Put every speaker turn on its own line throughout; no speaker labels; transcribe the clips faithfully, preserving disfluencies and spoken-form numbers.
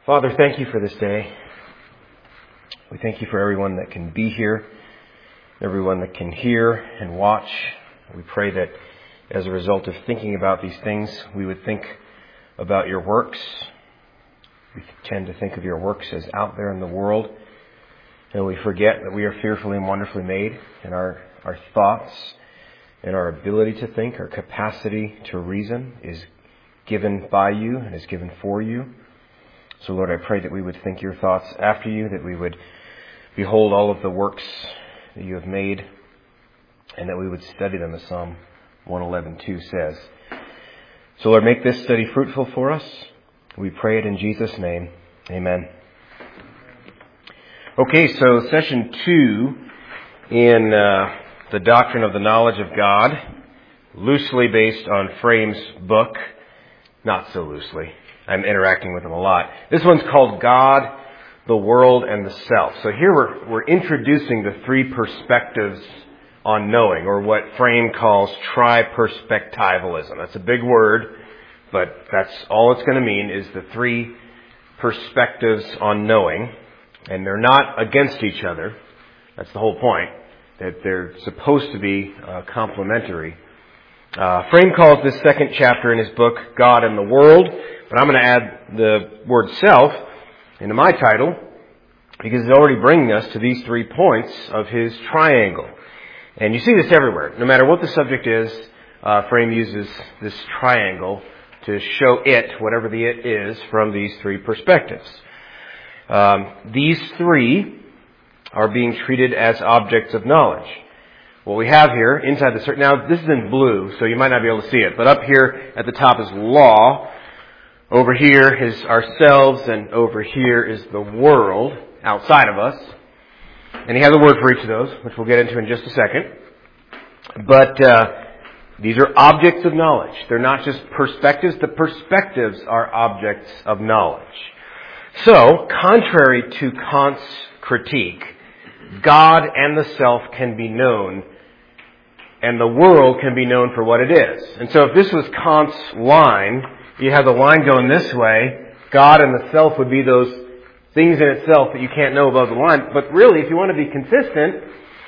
Father, thank you for this day. We thank you for everyone that can be here, everyone that can hear and watch. We pray that as a result of thinking about these things, we would think about your works. We tend to think of your works as out there in the world, and we forget that we are fearfully and wonderfully made, and our, our thoughts and our ability to think, our capacity to reason is given by you and is given for you. So, Lord, I pray that we would think your thoughts after you, that we would behold all of the works that you have made, and that we would study them as Psalm one eleven two says. So, Lord, make this study fruitful for us. We pray it in Jesus' name. Amen. Okay, so session two in uh, the Doctrine of the Knowledge of God, loosely based on Frame's book. Not so loosely. I'm interacting with him a lot. This one's called God, the World, and the Self. So here we're, we're introducing the three perspectives on knowing, or what Frame calls tri-perspectivalism. That's a big word, but that's all it's going to mean is the three perspectives on knowing. And they're not against each other. That's the whole point, that they're supposed to be uh, complementary. Uh, Frame calls this second chapter in his book, God and the World, but I'm going to add the word self into my title because it's already bringing us to these three points of his triangle. And you see this everywhere. No matter what the subject is, uh, Frame uses this triangle to show it, whatever the it is, from these three perspectives. Um, these three are being treated as objects of knowledge. What we have here inside the circle, now this is in blue, so you might not be able to see it, but up here at the top is law. Over here is ourselves, and over here is the world outside of us. And he has a word for each of those, which we'll get into in just a second. But uh, these are objects of knowledge. They're not just perspectives. The perspectives are objects of knowledge. So, contrary to Kant's critique, God and the self can be known, and the world can be known for what it is. And so if this was Kant's line, you have the line going this way, God and the self would be those things in itself that you can't know above the line. But really, if you want to be consistent,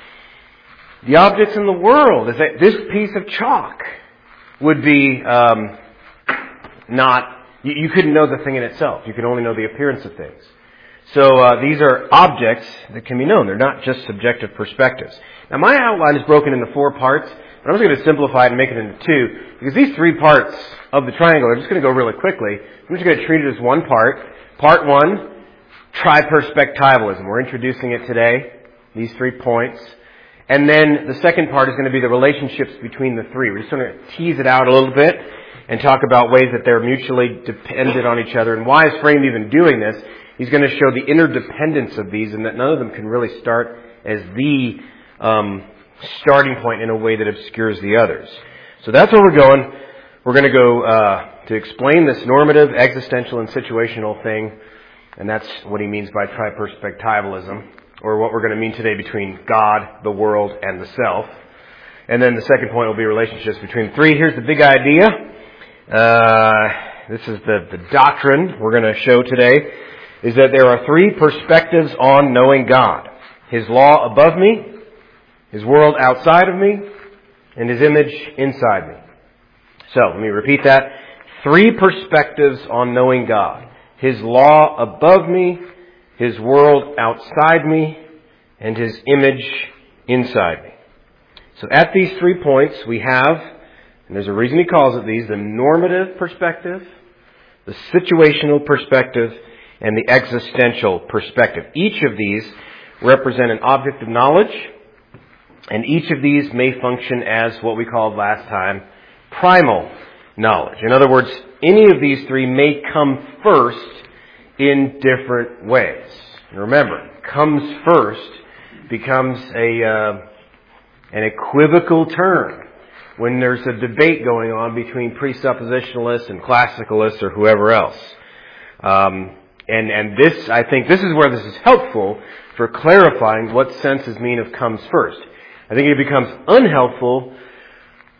the objects in the world is that this piece of chalk would be um, not, you, you couldn't know the thing in itself. You could only know the appearance of things. So uh, these are objects that can be known. They're not just subjective perspectives. Now my outline is broken into four parts, but I'm just going to simplify it and make it into two, because these three parts of the triangle are just going to go really quickly. I'm just going to treat it as one part. Part one, tri-perspectivalism. We're introducing it today, these three points. And then the second part is going to be the relationships between the three. We're just going to tease it out a little bit and talk about ways that they're mutually dependent on each other. And why is Frame even doing this? He's going to show the interdependence of these and that none of them can really start as the um, starting point in a way that obscures the others. So that's where we're going. We're going to go uh, to explain this normative, existential, and situational thing. And that's what he means by tri-perspectivalism, or what we're going to mean today between God, the world, and the self. And then the second point will be relationships between the three. Here's the big idea. Uh, this is the, the doctrine we're going to show today, is that there are three perspectives on knowing God. His law above me, His world outside of me, and His image inside me. So, let me repeat that. Three perspectives on knowing God. His law above me, His world outside me, and His image inside me. So at these three points we have, and there's a reason he calls it these, the normative perspective, the situational perspective, and the existential perspective. Each of these represent an object of knowledge, and each of these may function as what we called last time primal knowledge. In other words, any of these three may come first in different ways. And remember, comes first becomes a uh, an equivocal term when there's a debate going on between presuppositionalists and classicalists or whoever else. Um, and and this, I think, this is where this is helpful for clarifying what senses mean of comes first. I think it becomes unhelpful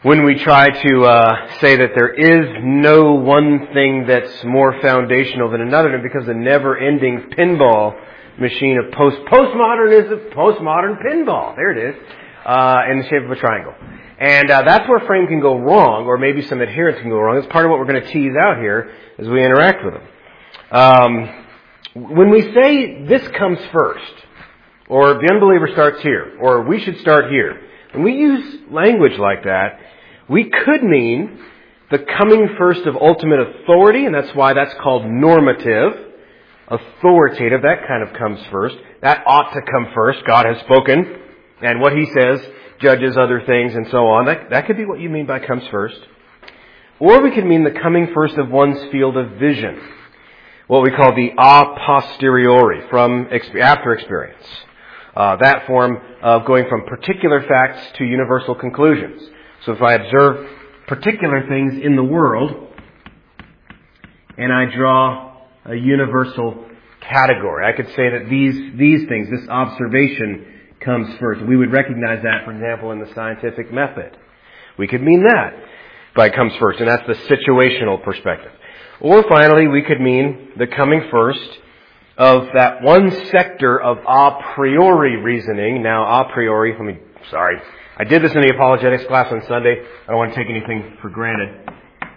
when we try to uh, say that there is no one thing that's more foundational than another, and because the never-ending pinball machine of post postmodernism, postmodern pinball. There it is, uh, in the shape of a triangle. And uh, that's where frame can go wrong, or maybe some adherents can go wrong. It's part of what we're going to tease out here as we interact with them. Um, when we say this comes first, or the unbeliever starts here, or we should start here, when we use language like that, we could mean the coming first of ultimate authority, and that's why that's called normative, authoritative. That kind of comes first. That ought to come first. God has spoken, and what He says judges other things, and so on. That, that could be what you mean by comes first. Or we could mean the coming first of one's field of vision, what we call the a posteriori, from after experience. Uh, that form of going from particular facts to universal conclusions. So if I observe particular things in the world, and I draw a universal category, I could say that these these things, this observation, comes first. We would recognize that, for example, in the scientific method. We could mean that by comes first, and that's the situational perspective. Or finally, we could mean the coming first of that one sector of a priori reasoning. Now, a priori, let me, sorry, I did this in the apologetics class on Sunday. I don't want to take anything for granted.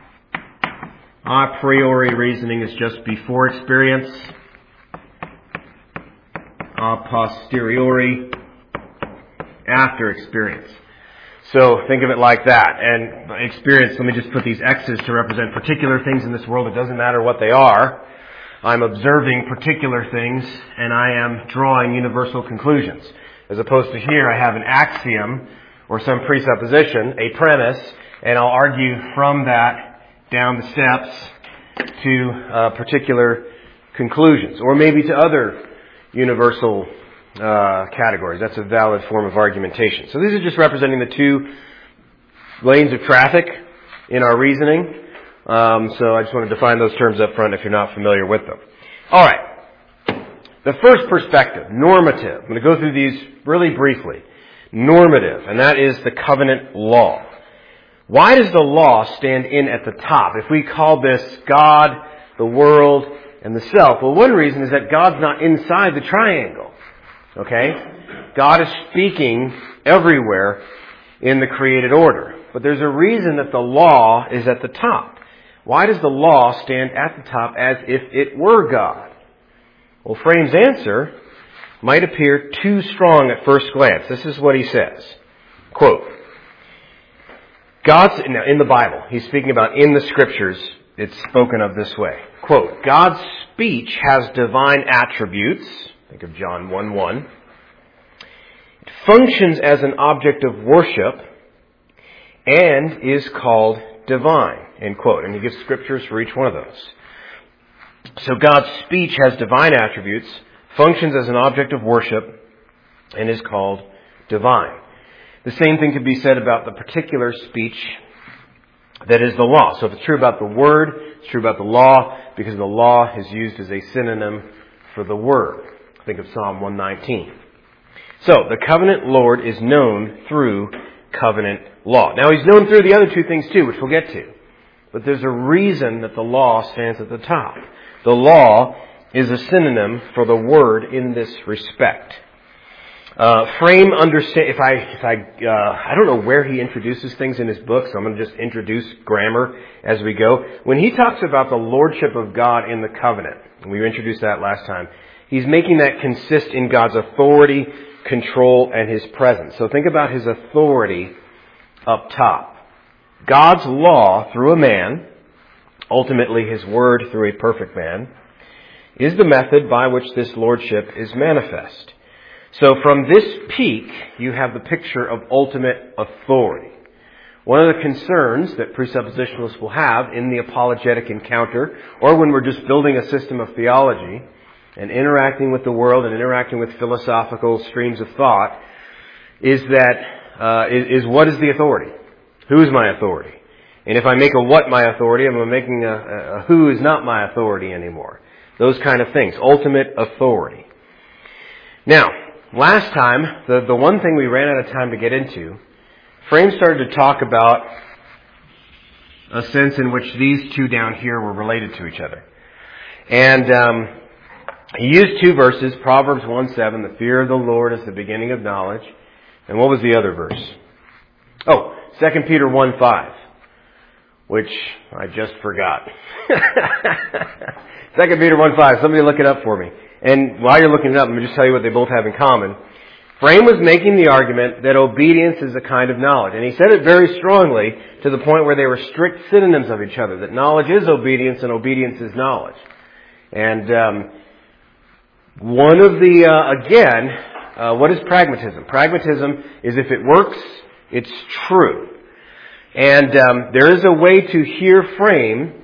A priori reasoning is just before experience. A posteriori, after experience. So think of it like that. And experience, let me just put these X's to represent particular things in this world. It doesn't matter what they are. I'm observing particular things, and I am drawing universal conclusions. As opposed to here, I have an axiom or some presupposition, a premise, and I'll argue from that down the steps to uh, particular conclusions, or maybe to other universal uh, categories. That's a valid form of argumentation. So these are just representing the two lanes of traffic in our reasoning. Um, so I just want to define those terms up front if you're not familiar with them. All right. The first perspective, normative. I'm going to go through these really briefly. Normative, and that is the covenant law. Why does the law stand in at the top? If we call this God, the world, and the self, well, one reason is that God's not inside the triangle. Okay? God is speaking everywhere in the created order. But there's a reason that the law is at the top. Why does the law stand at the top as if it were God? Well, Frame's answer might appear too strong at first glance. This is what he says. Quote, God's, now in the Bible, he's speaking about in the Scriptures, it's spoken of this way. Quote, God's speech has divine attributes. Think of John one one. It functions as an object of worship and is called divine. End quote. And he gives scriptures for each one of those. So God's speech has divine attributes, functions as an object of worship, and is called divine. The same thing could be said about the particular speech that is the law. So if it's true about the word, it's true about the law, because the law is used as a synonym for the word. Think of Psalm one nineteen. So the covenant Lord is known through covenant law. Now he's known through the other two things too, which we'll get to. But there's a reason that the law stands at the top. The law is a synonym for the word in this respect. Uh, Frame understand. If I, if I, uh, I don't know where he introduces things in his book, so I'm going to just introduce grammar as we go. When he talks about the lordship of God in the covenant, and we introduced that last time, he's making that consist in God's authority, control, and His presence. So think about His authority up top. God's law through a man, ultimately His word through a perfect man, is the method by which this lordship is manifest. So from this peak, you have the picture of ultimate authority. One of the concerns that presuppositionalists will have in the apologetic encounter, or when we're just building a system of theology and interacting with the world and interacting with philosophical streams of thought, is that uh, is, is what is the authority? Who is my authority? And if I make a what my authority, I'm making a, a who is not my authority anymore. Those kind of things. Ultimate authority. Now, last time, the, the one thing we ran out of time to get into Frame started to talk about a sense in which these two down here were related to each other. And um, he used two verses, Proverbs one seven, the fear of the Lord is the beginning of knowledge. And what was the other verse? Oh, Second Peter one five, which I just forgot. Second Peter one five, somebody look it up for me. And while you're looking it up, let me just tell you what they both have in common. Frame was making the argument that obedience is a kind of knowledge. And he said it very strongly to the point where they were strict synonyms of each other, that knowledge is obedience and obedience is knowledge. And um, one of the, uh, again, uh, what is pragmatism? Pragmatism is if it works, it's true. And um, there is a way to hear Frame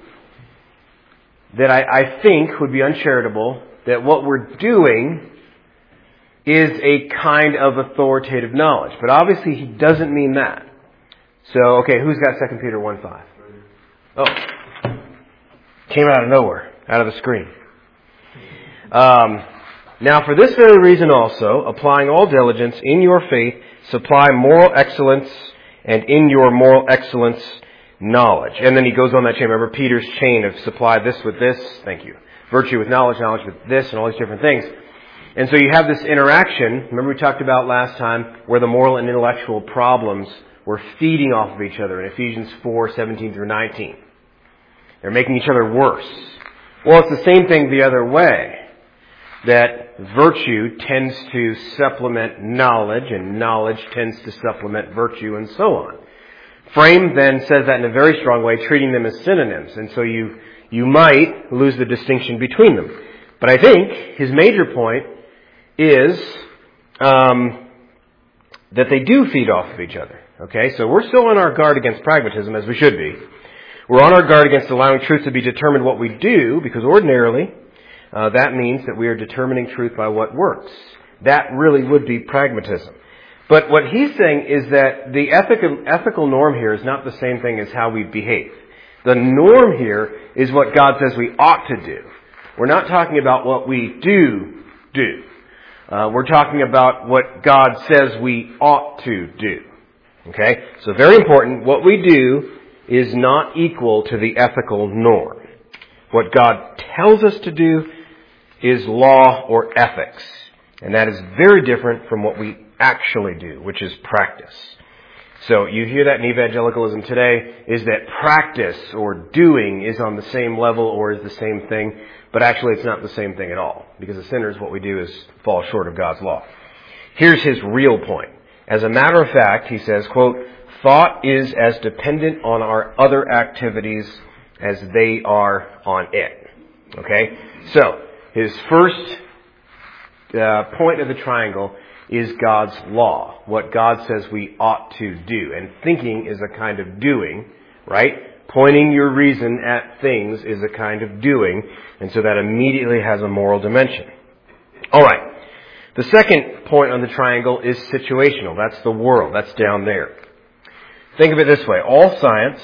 that I, I think would be uncharitable, that what we're doing is a kind of authoritative knowledge. But obviously he doesn't mean that. So, okay, who's got Second Peter one five? Oh. Came out of nowhere, out of the screen. Um, now for this very reason also, applying all diligence in your faith, supply moral excellence, and in your moral excellence, knowledge. And then he goes on that chain. Remember Peter's chain of supply this with this. Thank you. Virtue with knowledge, knowledge with this, and all these different things. And so you have this interaction, remember we talked about last time, where the moral and intellectual problems were feeding off of each other in Ephesians four seventeen through nineteen. They're making each other worse. Well, it's the same thing the other way. That virtue tends to supplement knowledge, and knowledge tends to supplement virtue, and so on. Frame then says that in a very strong way, treating them as synonyms. And so you, you might lose the distinction between them. But I think his major point is um, that they do feed off of each other. Okay, so we're still on our guard against pragmatism, as we should be. We're on our guard against allowing truth to be determined what we do, because ordinarily uh, that means that we are determining truth by what works. That really would be pragmatism. But what he's saying is that the ethical, ethical norm here is not the same thing as how we behave. The norm here is what God says we ought to do. We're not talking about what we do do. Uh, we're talking about what God says we ought to do. Okay? So very important, what we do is not equal to the ethical norm. What God tells us to do is law or ethics. And that is very different from what we actually do, which is practice. So you hear that in evangelicalism today, is that practice or doing is on the same level or is the same thing. But actually it's not the same thing at all. Because as sinners, what we do is fall short of God's law. Here's his real point. As a matter of fact, he says, quote, thought is as dependent on our other activities as they are on it. Okay? So, his first uh, point of the triangle is God's law. What God says we ought to do. And thinking is a kind of doing, right? Pointing your reason at things is a kind of doing. And so that immediately has a moral dimension. Alright. The second point on the triangle is situational. That's the world. That's down there. Think of it this way. All science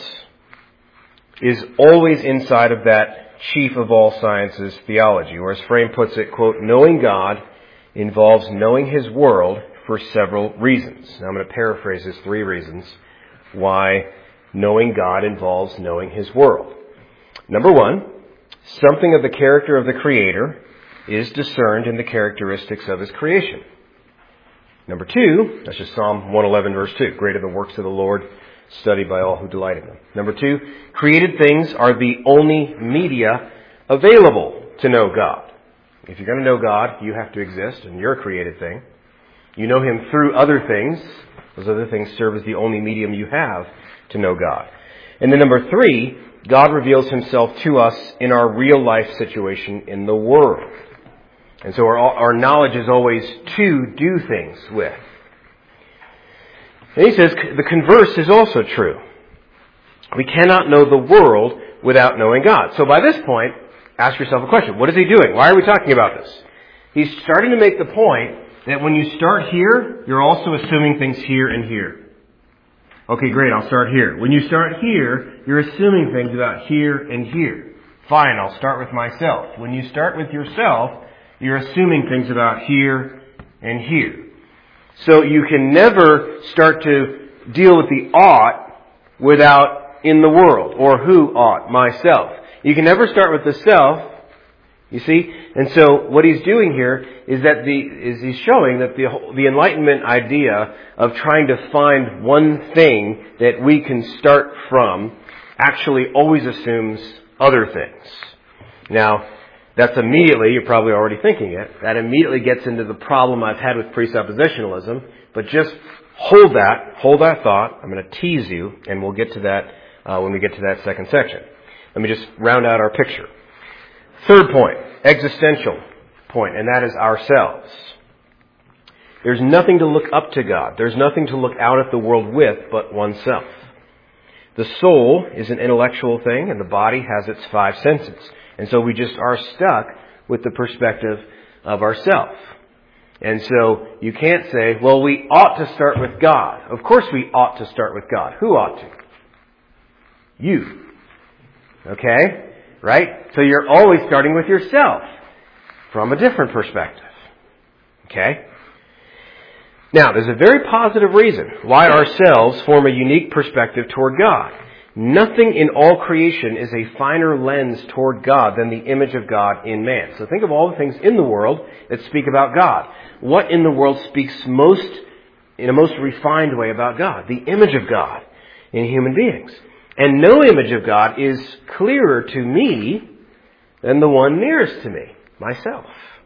is always inside of that chief of all sciences theology. Or as Frame puts it, quote, knowing God involves knowing His world for several reasons. Now I'm going to paraphrase his three reasons why knowing God involves knowing His world. Number one, something of the character of the Creator is discerned in the characteristics of His creation. Number two, that's just Psalm one eleven verse two. Great are the works of the Lord, studied by all who delight in them. Number two, created things are the only media available to know God. If you're going to know God, you have to exist, and you're a created thing. You know Him through other things. Those other things serve as the only medium you have to know God. And then number three, God reveals Himself to us in our real life situation in the world. And so our, our knowledge is always to do things with. And he says the converse is also true. We cannot know the world without knowing God. So by this point, ask yourself a question. What is he doing? Why are we talking about this? He's starting to make the point that when you start here, you're also assuming things here and here. Okay, great, I'll start here. When you start here, you're assuming things about here and here. Fine, I'll start with myself. When you start with yourself, you're assuming things about here and here. So you can never start to deal with the ought without in the world, or who ought, myself. You can never start with the self, you see? And so what he's doing here is that the is he's showing that the the Enlightenment idea of trying to find one thing that we can start from actually always assumes other things. Now, that's immediately, you're probably already thinking it, that immediately gets into the problem I've had with presuppositionalism, but just hold that, hold that thought. I'm going to tease you, and we'll get to that uh, when we get to that second section. Let me just round out our picture. Third point, existential point, and that is ourselves. There's nothing to look up to God. There's nothing to look out at the world with but oneself. The soul is an intellectual thing, and the body has its five senses. And so we just are stuck with the perspective of ourself. And so you can't say, well, we ought to start with God. Of course we ought to start with God. Who ought to? You. Okay? Right? So you're always starting with yourself from a different perspective. Okay? Now, there's a very positive reason why ourselves form a unique perspective toward God. Nothing in all creation is a finer lens toward God than the image of God in man. So think of all the things in the world that speak about God. What in the world speaks most, in a most refined way about God? The image of God in human beings. And no image of God is clearer to me than the one nearest to me, myself.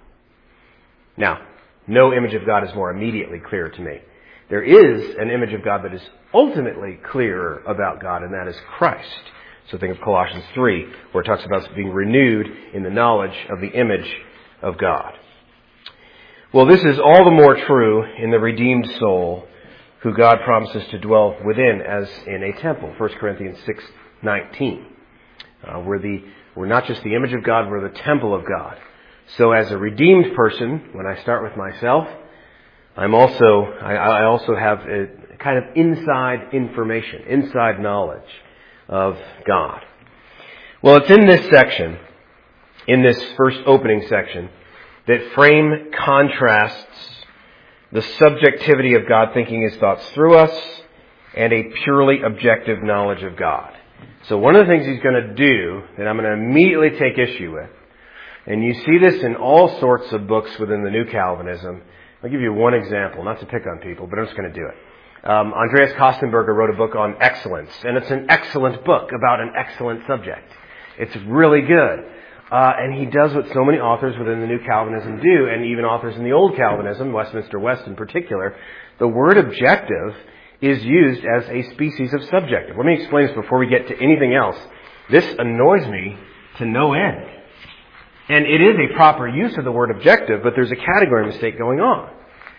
Now, no image of God is more immediately clear to me. There is an image of God that is ultimately clearer about God, and that is Christ. So think of Colossians three, where it talks about being renewed in the knowledge of the image of God. Well, this is all the more true in the redeemed soul, who God promises to dwell within as in a temple. First Corinthians six nineteen. Uh, we're, the, we're not just the image of God, we're the temple of God. So as a redeemed person, when I start with myself, I'm also, I, I also have a kind of inside information, inside knowledge of God. Well, it's in this section, in this first opening section, that Frame contrasts the subjectivity of God thinking His thoughts through us and a purely objective knowledge of God. So one of the things he's going to do that I'm going to immediately take issue with, and you see this in all sorts of books within the New Calvinism. I'll give you one example, not to pick on people, but I'm just going to do it. Um, Andreas Kostenberger wrote a book on excellence, and it's an excellent book about an excellent subject. It's really good. Uh, and he does what so many authors within the New Calvinism do, and even authors in the Old Calvinism, Westminster West in particular. The word objective is used as a species of subjective. Let me explain this before we get to anything else. This annoys me to no end. And it is a proper use of the word objective, but there's a category mistake going on.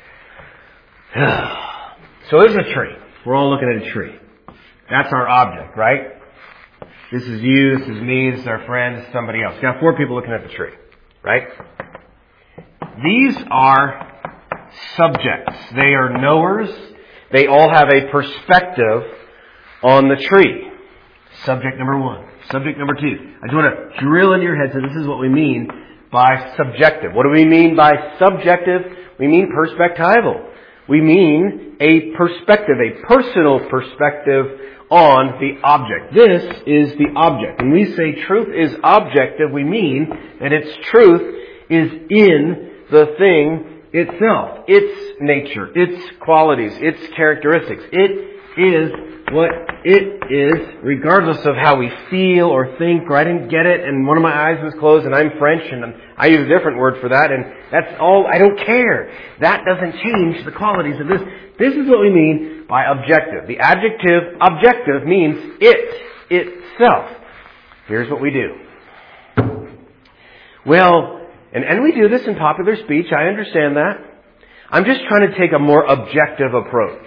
So there's a tree. We're all looking at a tree. That's our object, right? This is you, this is me, this is our friend, this is somebody else. Got four people looking at the tree, right? These are subjects. They are knowers. They all have a perspective on the tree. Subject number one. Subject number two. I just want to drill into your head, so this is what we mean by subjective. What do we mean by subjective? We mean perspectival. We mean a perspective, a personal perspective on the object. This is the object. When we say truth is objective, we mean that its truth is in the thing itself, its nature, its qualities, its characteristics. It is what it is, regardless of how we feel or think, or I didn't get it, and one of my eyes was closed, and I'm French, and I use a different word for that, and that's all, I don't care. That doesn't change the qualities of this. This is what we mean by objective. The adjective objective means it, itself. Here's what we do. Well, and, and we do this in popular speech, I understand that. I'm just trying to take a more objective approach.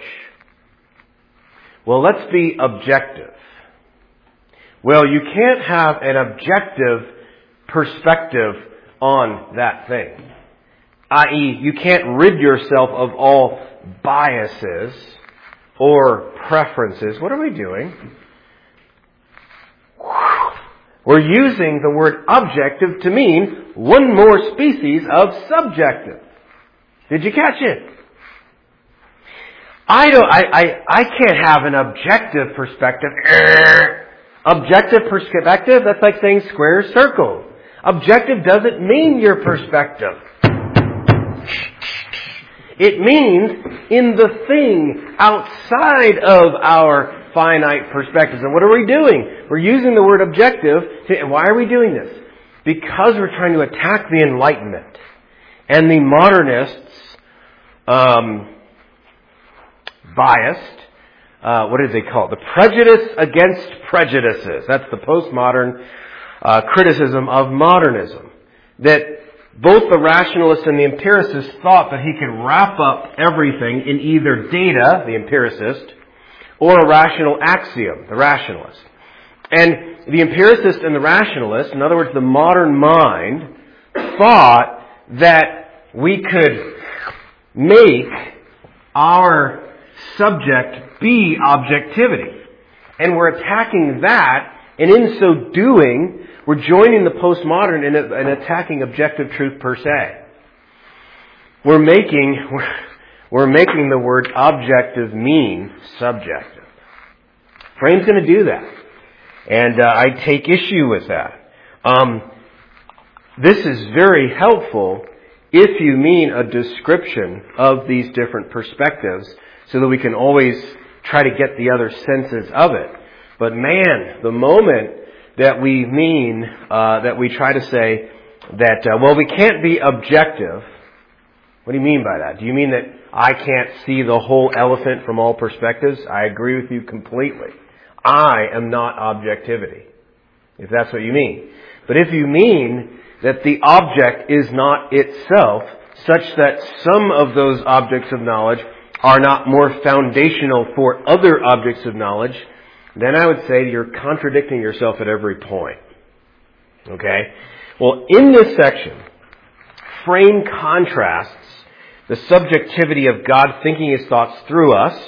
Well, let's be objective. Well, you can't have an objective perspective on that thing. that is, you can't rid yourself of all biases or preferences. What are we doing? We're using the word objective to mean one more species of subjective. Did you catch it? I don't, I, I, I can't have an objective perspective. Objective perspective, that's like saying square circle. Objective doesn't mean your perspective. It means in the thing outside of our finite perspectives. And what are we doing? We're using the word objective. To, and why are we doing this? Because we're trying to attack the Enlightenment and the modernists' um, biased, uh, what do they call it? The prejudice against prejudices. That's the postmodern uh, criticism of modernism. That both the rationalist and the empiricist thought that he could wrap up everything in either data, the empiricist, or a rational axiom, the rationalist. And the empiricist and the rationalist, in other words, the modern mind, thought that we could make our subject be objectivity. And we're attacking that, and in so doing, we're joining the postmodern in, in attacking objective truth per se. We're making, we're, we're making the word objective mean subjective. Frame's going to do that. And uh, I take issue with that. Um, this is very helpful if you mean a description of these different perspectives so that we can always try to get the other senses of it. But man, the moment that we mean, uh, that we try to say that, uh, well, we can't be objective. What do you mean by that? Do you mean that I can't see the whole elephant from all perspectives? I agree with you completely. I am not objectivity, if that's what you mean. But if you mean that the object is not itself, such that some of those objects of knowledge are not more foundational for other objects of knowledge, then I would say you're contradicting yourself at every point. Okay? Well, in this section, Frame contrasts the subjectivity of God thinking His thoughts through us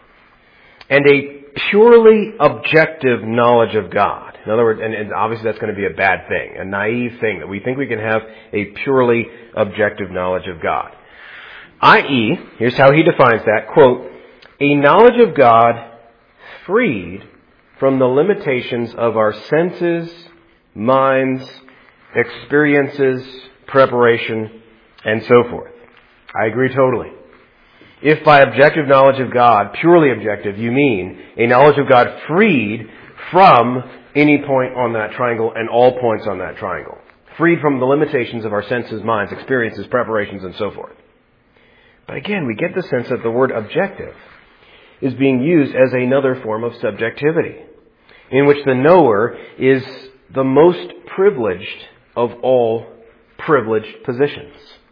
and a purely objective knowledge of God. In other words, and, and obviously that's going to be a bad thing, a naive thing, that we think we can have a purely objective knowledge of God. that is, here's how he defines that, quote, a knowledge of God freed from the limitations of our senses, minds, experiences, preparation, and so forth. I agree totally. If by objective knowledge of God, purely objective, you mean a knowledge of God freed from any point on that triangle and all points on that triangle. Freed from the limitations of our senses, minds, experiences, preparations, and so forth. But again, we get the sense that the word objective is being used as another form of subjectivity, in which the knower is the most privileged of all privileged positions.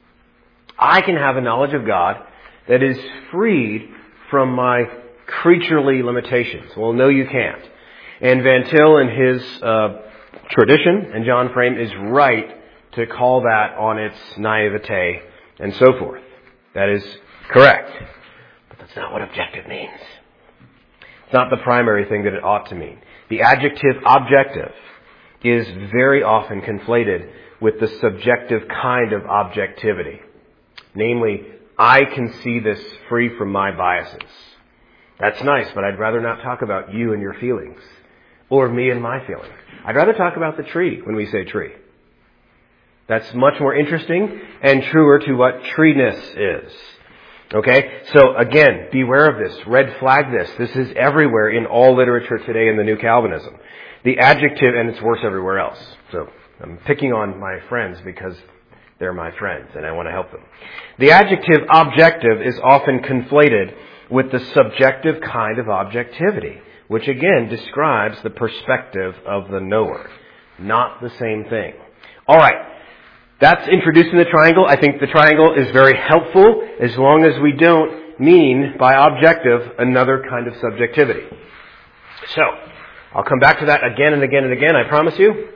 I can have a knowledge of God that is freed from my creaturely limitations. Well, no, you can't. And Van Til in his uh, tradition, and John Frame is right to call that on its naivete and so forth. That is correct. But that's not what objective means. It's not the primary thing that it ought to mean. The adjective objective is very often conflated with the subjective kind of objectivity. Namely, I can see this free from my biases. That's nice, but I'd rather not talk about you and your feelings. Or me and my feelings. I'd rather talk about the tree when we say tree. That's much more interesting and truer to what treeness is. Okay? So again, beware of this. Red flag this. This is everywhere in all literature today in the New Calvinism. The adjective, and it's worse everywhere else. So I'm picking on my friends because they're my friends and I want to help them. The adjective objective is often conflated with the subjective kind of objectivity, which again describes the perspective of the knower. Not the same thing. Alright. That's introducing the triangle. I think the triangle is very helpful as long as we don't mean by objective another kind of subjectivity. So, I'll come back to that again and again and again, I promise you.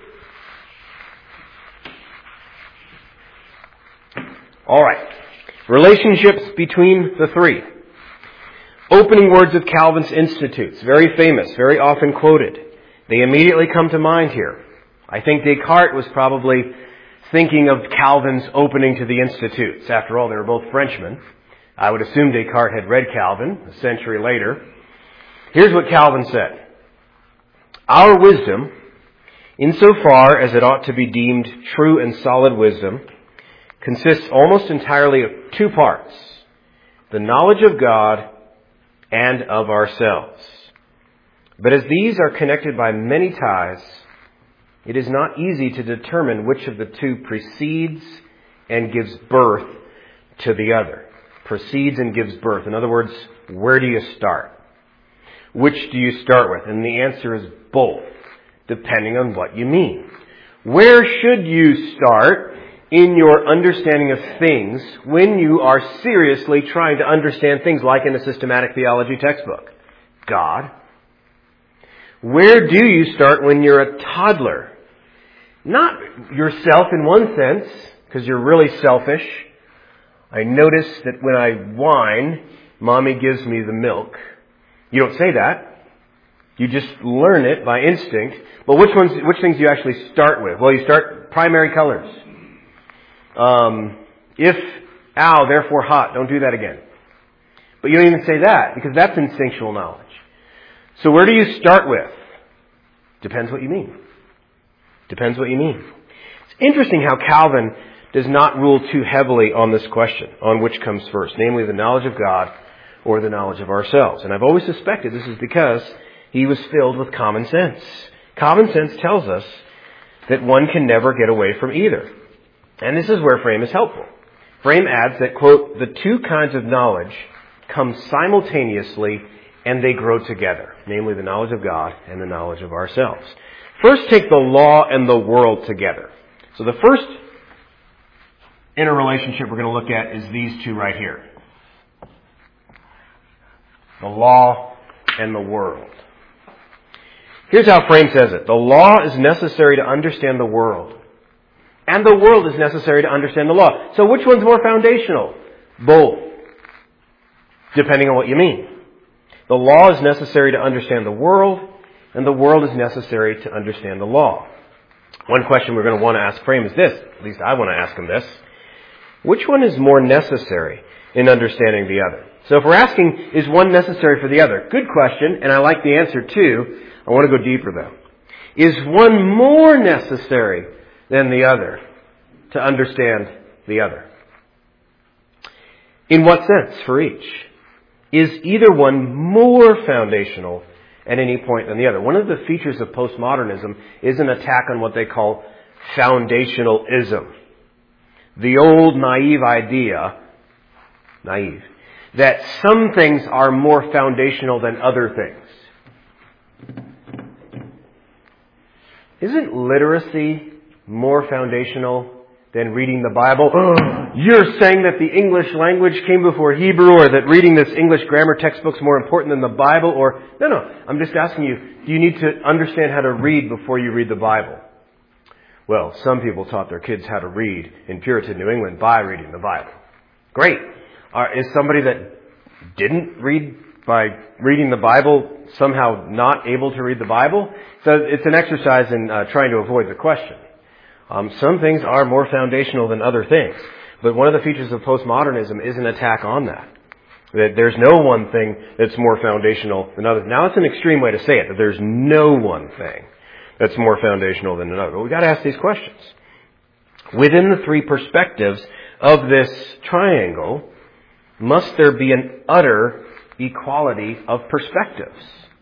Alright. Relationships between the three. Opening words of Calvin's Institutes. Very famous, very often quoted. They immediately come to mind here. I think Descartes was probably thinking of Calvin's opening to the Institutes. After all, they were both Frenchmen I would assume Descartes had read Calvin a century later. Here's what Calvin said. Our wisdom, insofar as it ought to be deemed true and solid wisdom, consists almost entirely of two parts, the knowledge of God and of ourselves. But as these are connected by many ties, it is not easy to determine which of the two precedes and gives birth to the other. Precedes and gives birth. In other words, where do you start? Which do you start with? And the answer is both, depending on what you mean. Where should you start in your understanding of things when you are seriously trying to understand things like in a systematic theology textbook? God. Where do you start when you're a toddler? Not yourself in one sense, because you're really selfish. I notice that when I whine, Mommy gives me the milk. You don't say that. You just learn it by instinct. But which ones, which things do you actually start with? Well, you start primary colors. Um, if, ow, therefore hot, don't do that again. But you don't even say that, because that's instinctual knowledge. So where do you start with? Depends what you mean. Depends what you mean. It's interesting how Calvin does not rule too heavily on this question, on which comes first, namely the knowledge of God or the knowledge of ourselves. And I've always suspected this is because he was filled with common sense. Common sense tells us that one can never get away from either. And this is where Frame is helpful. Frame adds that, quote, the two kinds of knowledge come simultaneously and they grow together, namely the knowledge of God and the knowledge of ourselves. First, take the law and the world together. So the first interrelationship we're going to look at is these two right here. The law and the world. Here's how Frame says it. The law is necessary to understand the world. And the world is necessary to understand the law. So which one's more foundational? Both. Depending on what you mean. The law is necessary to understand the world, and the world is necessary to understand the law. One question we're going to want to ask Frame is this. At least I want to ask him this. Which one is more necessary in understanding the other? So if we're asking, is one necessary for the other? Good question, and I like the answer too. I want to go deeper though. Is one more necessary than the other to understand the other? In what sense for each? Is either one more foundational at any point than the other? One of the features of postmodernism is an attack on what they call foundationalism. The old naive idea, naive, that some things are more foundational than other things. Isn't literacy more foundational than reading the Bible? You're saying that the English language came before Hebrew, or that reading this English grammar textbook is more important than the Bible? Or no, no. I'm just asking you, do you need to understand how to read before you read the Bible? Well, some people taught their kids how to read in Puritan New England by reading the Bible. Great. Uh, is somebody that didn't read by reading the Bible somehow not able to read the Bible? So it's an exercise in uh, trying to avoid the question. Um, some things are more foundational than other things. But one of the features of postmodernism is an attack on that. That there's no one thing that's more foundational than others. Now, it's an extreme way to say it, that there's no one thing that's more foundational than another. But we've got to ask these questions. Within the three perspectives of this triangle, must there be an utter equality of perspectives?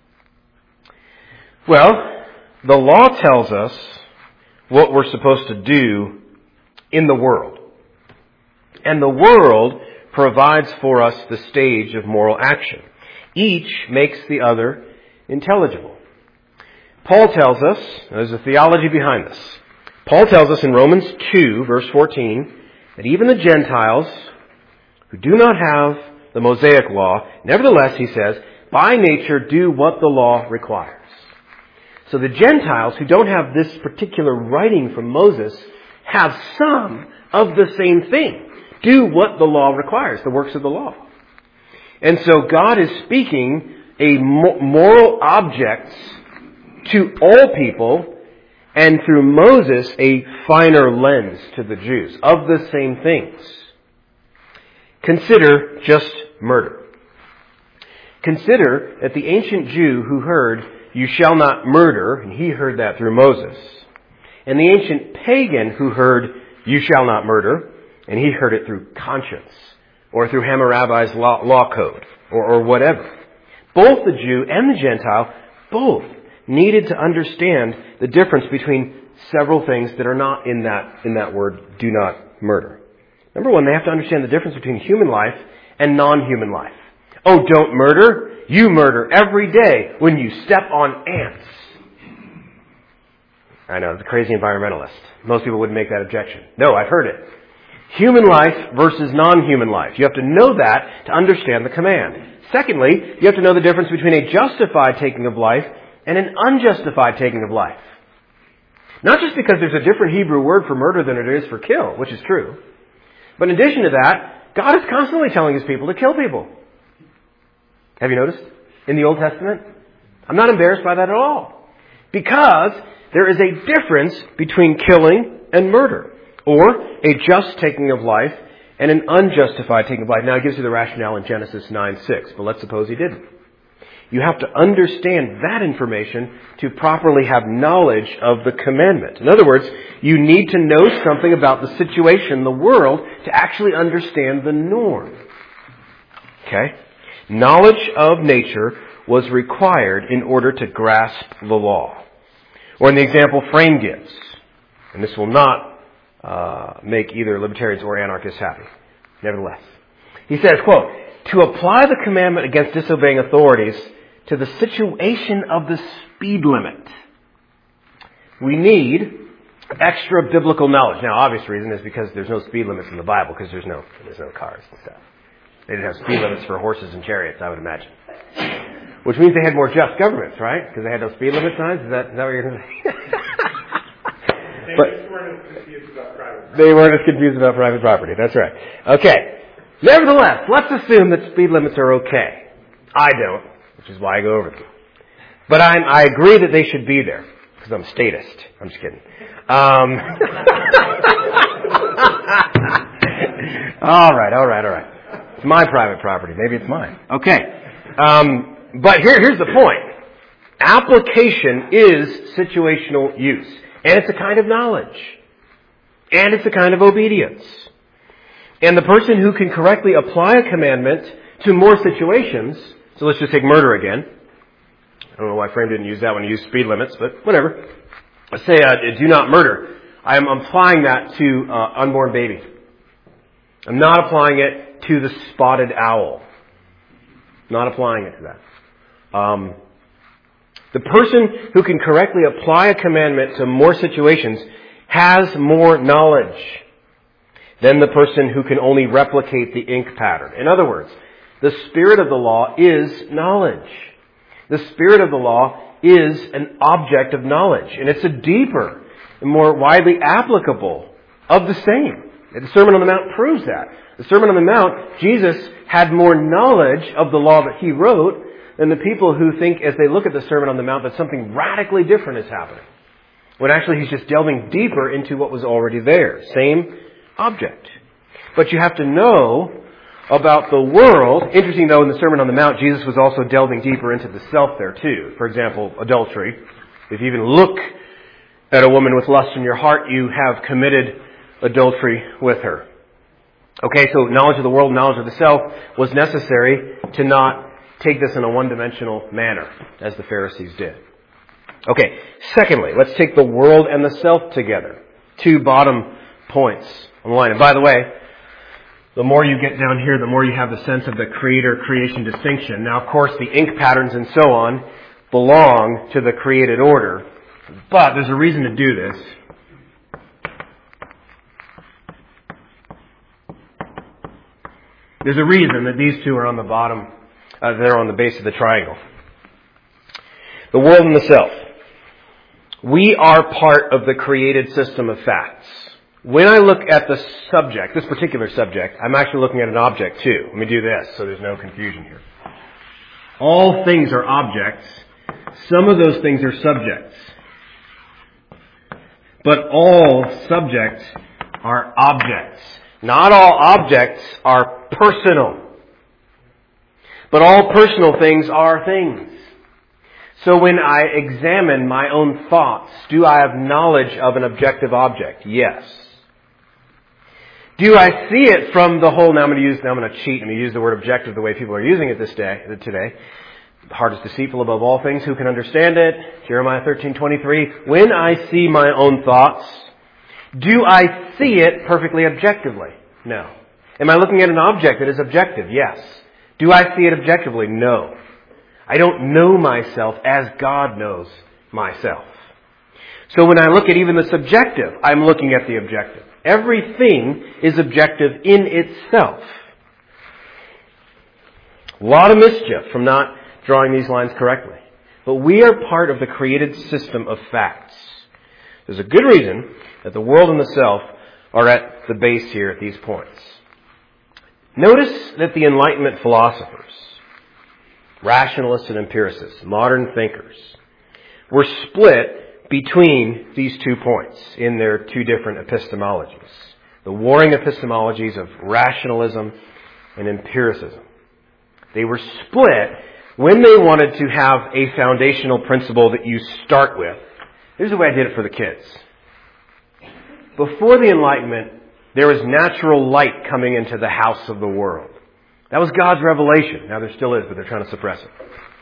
Well, the law tells us what we're supposed to do in the world. And the world provides for us the stage of moral action. Each makes the other intelligible. Paul tells us, there's a theology behind this. Paul tells us in Romans two, verse fourteen, that even the Gentiles who do not have the Mosaic law, nevertheless, he says, by nature do what the law requires. So the Gentiles who don't have this particular writing from Moses have some of the same thing. Do what the law requires, the works of the law. And so God is speaking a moral objects to all people, and through Moses, a finer lens to the Jews of the same things. Consider just murder. Consider that the ancient Jew who heard, "You shall not murder," and he heard that through Moses, and the ancient pagan who heard, "You shall not murder," and he heard it through conscience, or through Hammurabi's law, law code, or, or whatever. Both the Jew and the Gentile, both needed to understand the difference between several things that are not in that, in that word, "do not murder." Number one, they have to understand the difference between human life and non-human life. Oh, don't murder. You murder every day when you step on ants. I know, it's a crazy environmentalist. Most people wouldn't make that objection. No, I've heard it. Human life versus non-human life. You have to know that to understand the command. Secondly, you have to know the difference between a justified taking of life and an unjustified taking of life. Not just because there's a different Hebrew word for murder than it is for kill, which is true. But in addition to that, God is constantly telling His people to kill people. Have you noticed? In the Old Testament? I'm not embarrassed by that at all. Because there is a difference between killing and murder. Or a just taking of life and an unjustified taking of life. Now, it gives you the rationale in Genesis nine six, but let's suppose He didn't. You have to understand that information to properly have knowledge of the commandment. In other words, you need to know something about the situation, the world, to actually understand the norm. Okay? Knowledge of nature was required in order to grasp the law. Or in the example Frame gives, and this will not uh, make either libertarians or anarchists happy. Nevertheless, he says, quote, "To apply the commandment against disobeying authorities to the situation of the speed limit, we need extra biblical knowledge." Now, obvious reason is because there's no speed limits in the Bible, because there's no there's no cars and stuff. They didn't have speed limits for horses and chariots, I would imagine. Which means they had more just governments, right? Because they had no speed limit signs? Is that, is that what you're going to say? But
they weren't as confused about private property.
They weren't as confused about private property. That's right. Okay. Nevertheless, let's assume that speed limits are okay. I don't, which is why I go over them. But I'm, I agree that they should be there, because I'm a statist. I'm just kidding. Um, all right, all right, all right. It's my private property. Maybe it's mine. Okay. Um, but here, here's the point. Application is situational use. And it's a kind of knowledge. And it's a kind of obedience. And the person who can correctly apply a commandment to more situations, so let's just take murder again. I don't know why Frame didn't use that when he used speed limits, but whatever. Let's say, uh, do not murder. I am applying that to uh, unborn baby. I'm not applying it to the spotted owl. Not applying it to that. Um, the person who can correctly apply a commandment to more situations has more knowledge than the person who can only replicate the ink pattern. In other words, the spirit of the law is knowledge. The spirit of the law is an object of knowledge, and it's a deeper and more widely applicable of the same. The Sermon on the Mount proves that. The Sermon on the Mount, Jesus had more knowledge of the law that He wrote than the people who think, as they look at the Sermon on the Mount, that something radically different is happening. When actually He's just delving deeper into what was already there. Same object. But you have to know about the world. Interesting, though, in the Sermon on the Mount, Jesus was also delving deeper into the self there, too. For example, adultery. If you even look at a woman with lust in your heart, you have committed adultery with her. Okay, so knowledge of the world, knowledge of the self was necessary to not take this in a one-dimensional manner, as the Pharisees did. Okay, secondly, let's take the world and the self together. Two bottom points on the line. And by the way, the more you get down here, the more you have the sense of the creator-creation distinction. Now, of course, the ink patterns and so on belong to the created order. But there's a reason to do this. There's a reason that these two are on the bottom, uh, they're on the base of the triangle. The world and the self. We are part of the created system of facts. When I look at the subject, this particular subject, I'm actually looking at an object too. Let me do this so there's no confusion here. All things are objects. Some of those things are subjects. But all subjects are objects. Not all objects are personal. But all personal things are things. So when I examine my own thoughts, do I have knowledge of an objective object? Yes. Do I see it from the whole, now I'm going to use, now I'm going to cheat, I'm going to use the word objective the way people are using it this day, today. The heart is deceitful above all things, who can understand it? Jeremiah thirteen twenty-three. When I see my own thoughts, do I see it perfectly objectively? No. Am I looking at an object that is objective? Yes. Do I see it objectively? No. I don't know myself as God knows myself. So when I look at even the subjective, I'm looking at the objective. Everything is objective in itself. A lot of mischief from not drawing these lines correctly. But we are part of the created system of facts. There's a good reason that the world and the self are at the base here at these points. Notice that the Enlightenment philosophers, rationalists and empiricists, modern thinkers, were split between these two points in their two different epistemologies. The warring epistemologies of rationalism and empiricism. They were split when they wanted to have a foundational principle that you start with. Here's the way I did it for the kids. Before the Enlightenment, there was natural light coming into the house of the world. That was God's revelation. Now there still is, but they're trying to suppress it.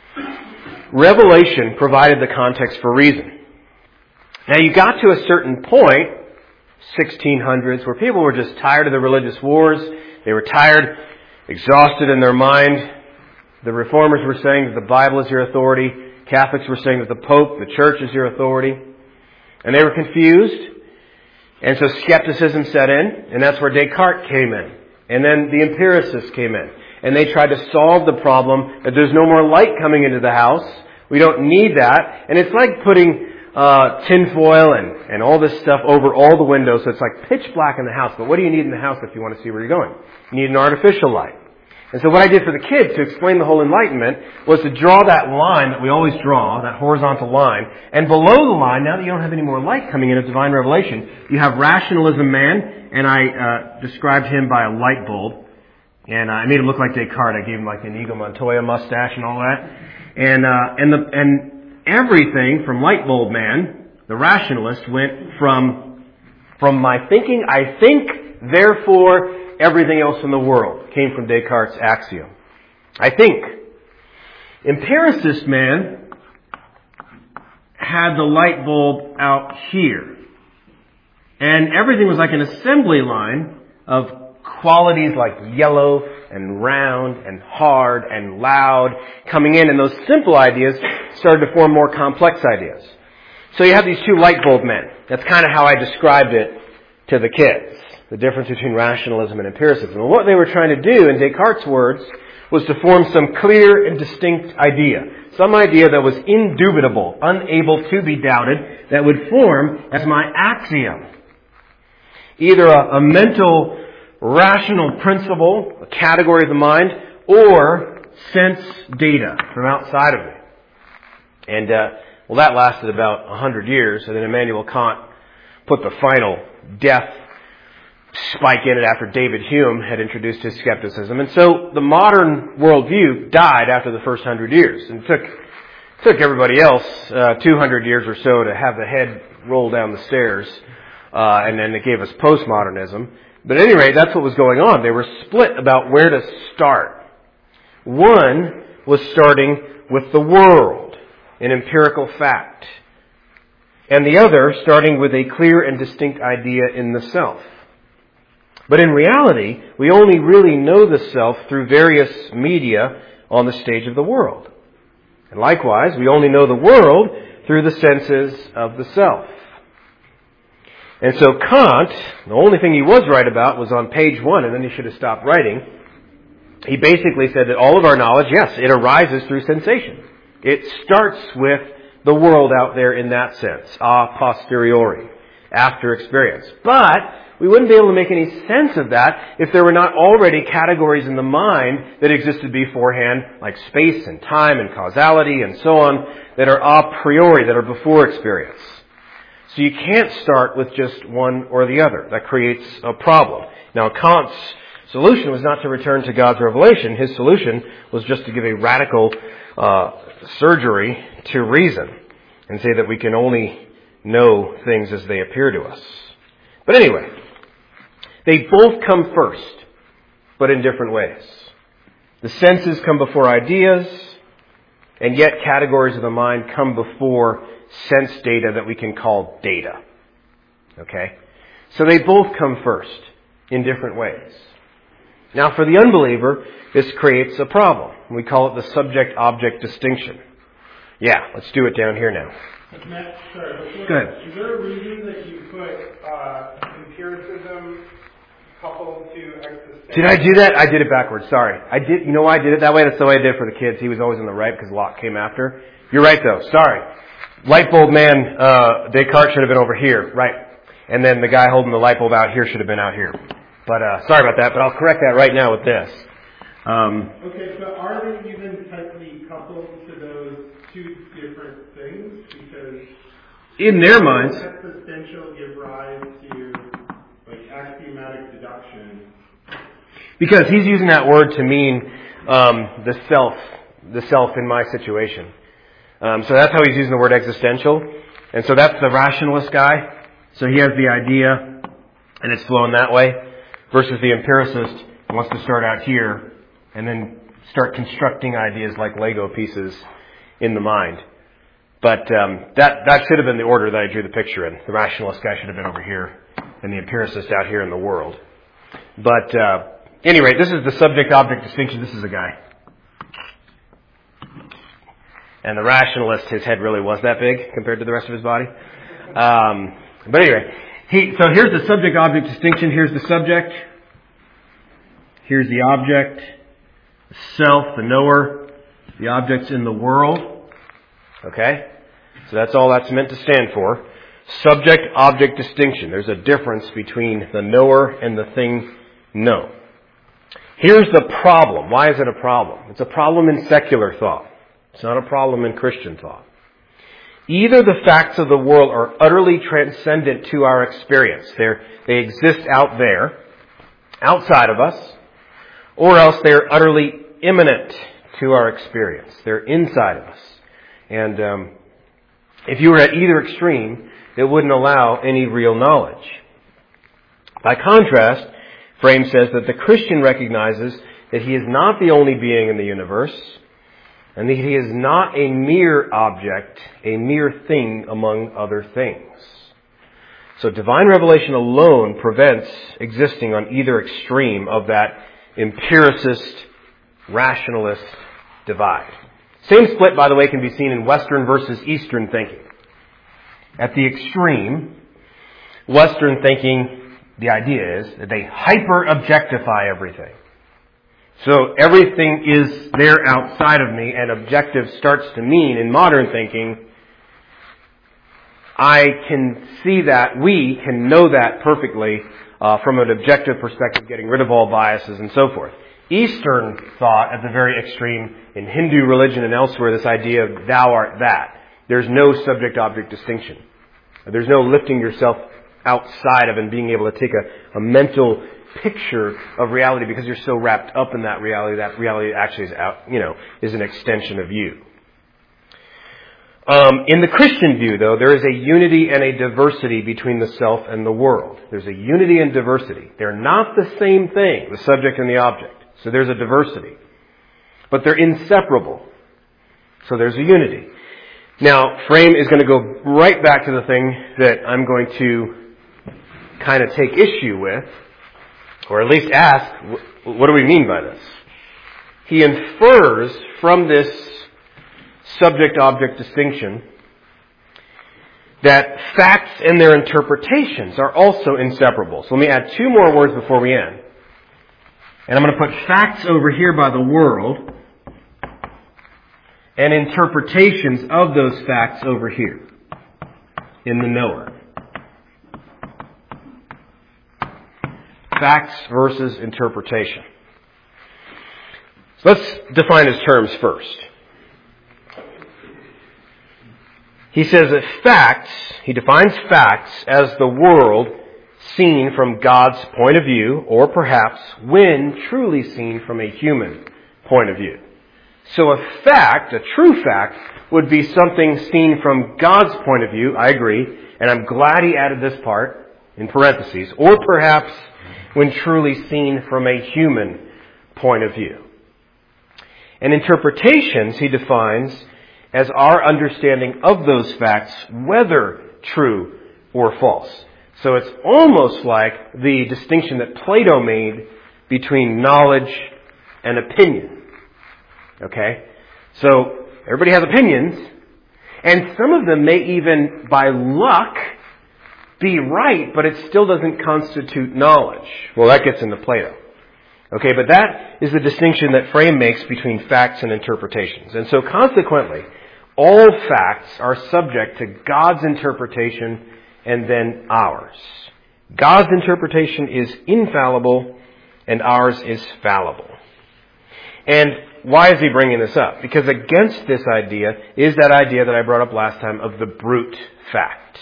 Revelation provided the context for reason. Now you got to a certain point, sixteen hundreds, where people were just tired of the religious wars. They were tired, exhausted in their mind. The Reformers were saying that the Bible is your authority. Catholics were saying that the Pope, the Church, is your authority. And they were confused. And so skepticism set in, and that's where Descartes came in. And then the empiricists came in. And they tried to solve the problem that there's no more light coming into the house. We don't need that. And it's like putting uh tinfoil and, and all this stuff over all the windows, so it's like pitch black in the house. But what do you need in the house if you want to see where you're going? You need an artificial light. And so what I did for the kids to explain the whole Enlightenment was to draw that line that we always draw, that horizontal line. And below the line, now that you don't have any more light coming in of divine revelation, you have rationalism man, and I uh described him by a light bulb. And uh, I made him look like Descartes. I gave him like an Inigo Montoya mustache and all that. And uh and the and everything from light bulb man, the rationalist, went from from my thinking, I think, therefore everything else in the world came from Descartes' axiom. I think. Empiricist man had the light bulb out here. And everything was like an assembly line of qualities like yellow and round and hard and loud coming in. And those simple ideas started to form more complex ideas. So you have these two light bulb men. That's kind of how I described it to the kids. The difference between rationalism and empiricism. And what they were trying to do, in Descartes' words, was to form some clear and distinct idea. Some idea that was indubitable, unable to be doubted, that would form as my axiom. Either a, a mental, rational principle, a category of the mind, or sense data from outside of me. And, uh, well, that lasted about a hundred years, and then Immanuel Kant put the final death spike in it after David Hume had introduced his skepticism. And so the modern worldview died after the first hundred years. And it took, took everybody else uh, two hundred years or so to have the head roll down the stairs. Uh, and then it gave us postmodernism. But at any rate, that's what was going on. They were split about where to start. One was starting with the world, an empirical fact. And the other starting with a clear and distinct idea in the self. But in reality, we only really know the self through various media on the stage of the world. And likewise, we only know the world through the senses of the self. And so Kant, the only thing he was right about was on page one, and then he should have stopped writing. He basically said that all of our knowledge, yes, it arises through sensation. It starts with the world out there in that sense, a posteriori, after experience. But we wouldn't be able to make any sense of that if there were not already categories in the mind that existed beforehand, like space and time and causality and so on, that are a priori, that are before experience. So you can't start with just one or the other. That creates a problem. Now, Kant's solution was not to return to God's revelation. His solution was just to give a radical uh, surgery to reason and say that we can only know things as they appear to us. But anyway, they both come first, but in different ways. The senses come before ideas, and yet categories of the mind come before sense data that we can call data. Okay? So they both come first in different ways. Now for the unbeliever, this creates a problem. We call it the subject-object distinction. Yeah, let's do it down here now.
Matt, sorry,
Go ahead.
Is there a reason that you put uh, empiricism coupled to existential?
Did I do that? I did it backwards. Sorry. I did. You know why I did it that way? That's the way I did it for the kids. He was always on the right because Locke came after. You're right, though. Sorry. Light bulb man, uh, Descartes should have been over here. Right. And then the guy holding the light bulb out here should have been out here. But uh, sorry about that, but I'll correct that right now with this. Um,
okay, so are they even tightly coupled to those two different things? Because
in their minds,
existential give rise to like axiomatic deduction.
Because he's using that word to mean um, the self, the self in my situation. Um, so that's how he's using the word existential. And so that's the rationalist guy. So he has the idea, and it's flowing that way. Versus the empiricist wants to start out here and then start constructing ideas like Lego pieces in the mind. But um, that that should have been the order that I drew the picture in. The rationalist guy should have been over here, and the empiricist out here in the world. But uh, anyway, this is the subject-object distinction. This is a guy. And the rationalist, his head really was that big compared to the rest of his body. Um, but anyway, he, so here's the subject-object distinction. Here's the subject. Here's the object. The self, the knower. The object's in the world. Okay? So that's all that's meant to stand for. Subject-object distinction. There's a difference between the knower and the thing known. Here's the problem. Why is it a problem? It's a problem in secular thought. It's not a problem in Christian thought. Either the facts of the world are utterly transcendent to our experience. They're, they exist out there, outside of us, or else they're utterly immanent to our experience. They're inside of us. And um, if you were at either extreme, it wouldn't allow any real knowledge. By contrast, Frame says that the Christian recognizes that he is not the only being in the universe, and that he is not a mere object, a mere thing among other things. So divine revelation alone prevents existing on either extreme of that empiricist, rationalist divide. Same split, by the way, can be seen in Western versus Eastern thinking. At the extreme, Western thinking, the idea is that they hyper-objectify everything. So everything is there outside of me, and objective starts to mean, in modern thinking, I can see that, we can know that perfectly uh, from an objective perspective, getting rid of all biases and so forth. Eastern thought, at the very extreme, in Hindu religion and elsewhere, this idea of thou art that. There's no subject-object distinction. There's no lifting yourself outside of and being able to take a, a mental picture of reality because you're so wrapped up in that reality. That reality actually is out, you know, is an extension of you. Um, in the Christian view, though, there is a unity and a diversity between the self and the world. There's a unity and diversity. They're not the same thing, the subject and the object. So there's a diversity. But they're inseparable. So there's a unity. Now, Frame is going to go right back to the thing that I'm going to kind of take issue with, or at least ask, what do we mean by this? He infers from this subject-object distinction that facts and their interpretations are also inseparable. So let me add two more words before we end. And I'm going to put facts over here by the world and interpretations of those facts over here in the knower. Facts versus interpretation. So let's define his terms first. He says that facts, he defines facts as the world seen from God's point of view, or perhaps when truly seen from a human point of view. So a fact, a true fact, would be something seen from God's point of view, I agree, and I'm glad he added this part in parentheses, or perhaps when truly seen from a human point of view. And interpretations, he defines as our understanding of those facts, whether true or false. So it's almost like the distinction that Plato made between knowledge and opinion. Okay? So everybody has opinions, and some of them may even, by luck, be right, but it still doesn't constitute knowledge. Well, that gets into Plato. Okay, but that is the distinction that Frame makes between facts and interpretations. And so consequently, all facts are subject to God's interpretation and then ours. God's interpretation is infallible and ours is fallible. And why is he bringing this up? Because against this idea is that idea that I brought up last time of the brute fact.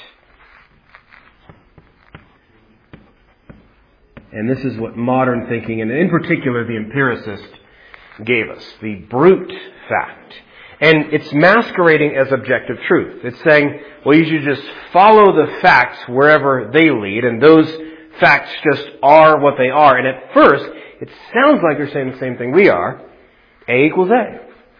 And this is what modern thinking, and in particular the empiricist, gave us. The brute fact. And it's masquerading as objective truth. It's saying, well, you should just follow the facts wherever they lead, and those facts just are what they are. And at first, it sounds like they're saying the same thing we are. A equals A.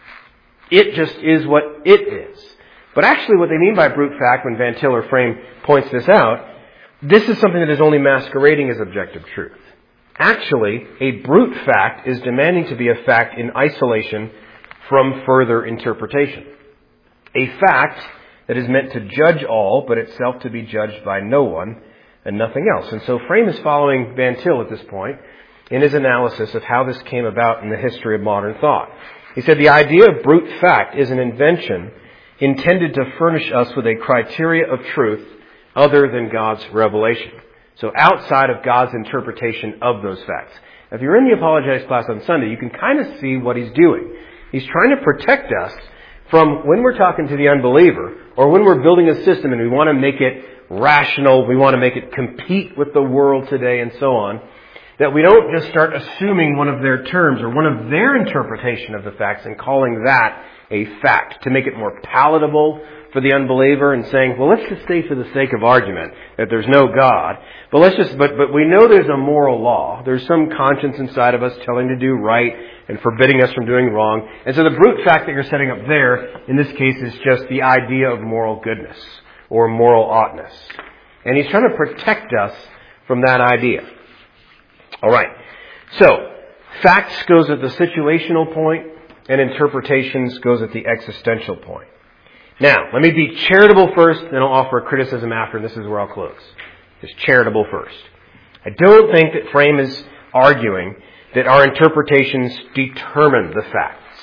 It just is what it is. But actually what they mean by brute fact, when Van Til or Frame points this out, this is something that is only masquerading as objective truth. Actually, a brute fact is demanding to be a fact in isolation from further interpretation. A fact that is meant to judge all, but itself to be judged by no one and nothing else. And so Frame is following Van Til at this point in his analysis of how this came about in the history of modern thought. He said the idea of brute fact is an invention intended to furnish us with a criteria of truth other than God's revelation. So outside of God's interpretation of those facts. If you're in the apologetics class on Sunday, you can kind of see what he's doing. He's trying to protect us from when we're talking to the unbeliever, or when we're building a system and we want to make it rational, we want to make it compete with the world today and so on, that we don't just start assuming one of their terms or one of their interpretation of the facts and calling that a fact to make it more palatable for the unbeliever and saying, well, let's just say for the sake of argument that there's no God, but let's just, but, but we know there's a moral law. There's some conscience inside of us telling to do right and forbidding us from doing wrong. And so the brute fact that you're setting up there, in this case, is just the idea of moral goodness or moral oughtness. And he's trying to protect us from that idea. All right. So, facts goes at the situational point, and interpretations goes at the existential point. Now, let me be charitable first, then I'll offer a criticism after, and this is where I'll close. Just charitable first. I don't think that Frame is arguing that our interpretations determine the facts.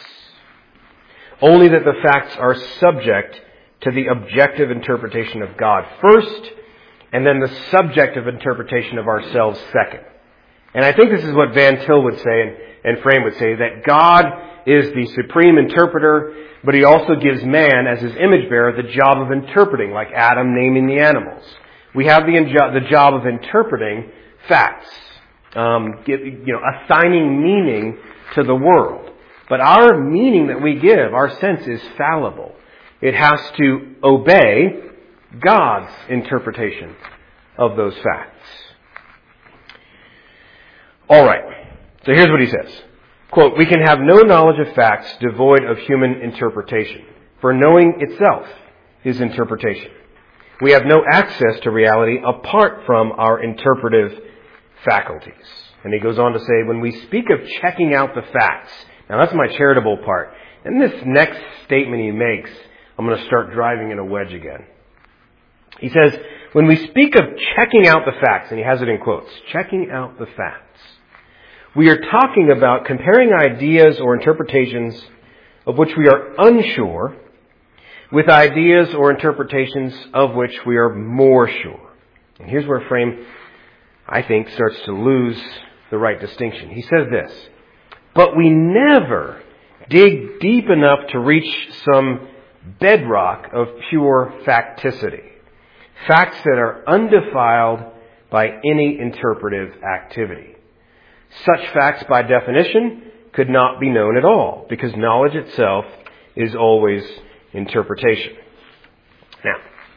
Only that the facts are subject to the objective interpretation of God first, and then the subjective interpretation of ourselves second. And I think this is what Van Til would say and, and Frame would say, that God is the supreme interpreter, but he also gives man, as his image bearer, the job of interpreting, like Adam naming the animals. We have the, the job of interpreting facts, um, give, you know, assigning meaning to the world. But our meaning that we give, our sense, is fallible. It has to obey God's interpretation of those facts. All right. So here's what he says. Quote, we can have no knowledge of facts devoid of human interpretation, for knowing itself is interpretation. We have no access to reality apart from our interpretive faculties. And he goes on to say, when we speak of checking out the facts, now that's my charitable part. And this next statement he makes, I'm going to start driving in a wedge again. He says, when we speak of checking out the facts, and he has it in quotes, checking out the facts, we are talking about comparing ideas or interpretations of which we are unsure with ideas or interpretations of which we are more sure. And here's where Frame, I think, starts to lose the right distinction. He says this, but we never dig deep enough to reach some bedrock of pure facticity. Facts that are undefiled by any interpretive activity. Such facts, by definition, could not be known at all, because knowledge itself is always interpretation. Now,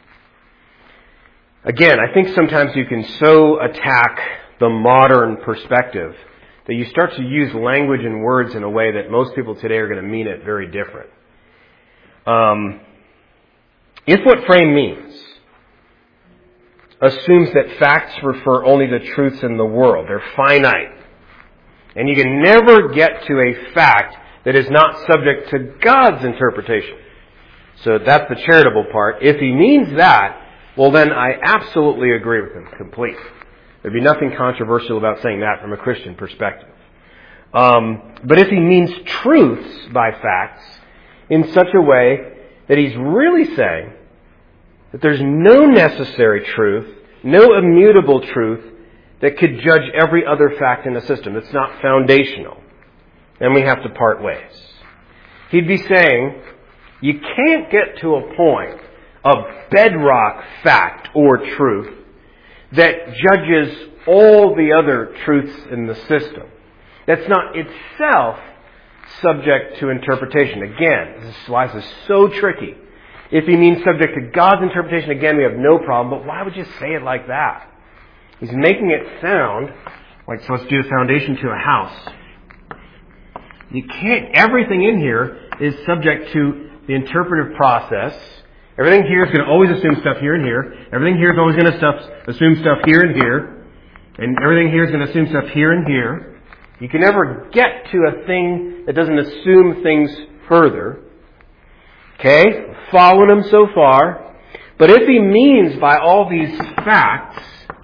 again, I think sometimes you can so attack the modern perspective that you start to use language and words in a way that most people today are going to mean it very different. Um, if what frame means assumes that facts refer only to truths in the world, they're finite, and you can never get to a fact that is not subject to God's interpretation. So that's the charitable part. If he means that, well then I absolutely agree with him completely. There'd be nothing controversial about saying that from a Christian perspective. Um, but if he means truths by facts in such a way that he's really saying that there's no necessary truth, no immutable truth that could judge every other fact in the system. It's not foundational. Then we have to part ways. He'd be saying, you can't get to a point of bedrock fact or truth that judges all the other truths in the system. That's not itself subject to interpretation. Again, this is why this is so tricky. If he means subject to God's interpretation, again, we have no problem, but why would you say it like that? He's making it sound like, so let's do the foundation to a house. You can't, everything in here is subject to the interpretive process. Everything here is going to always assume stuff here and here. Everything here is always going to stuff, assume stuff here and here. And everything here is going to assume stuff here and here. You can never get to a thing that doesn't assume things further. Okay? Following him so far. But if he means by all these facts,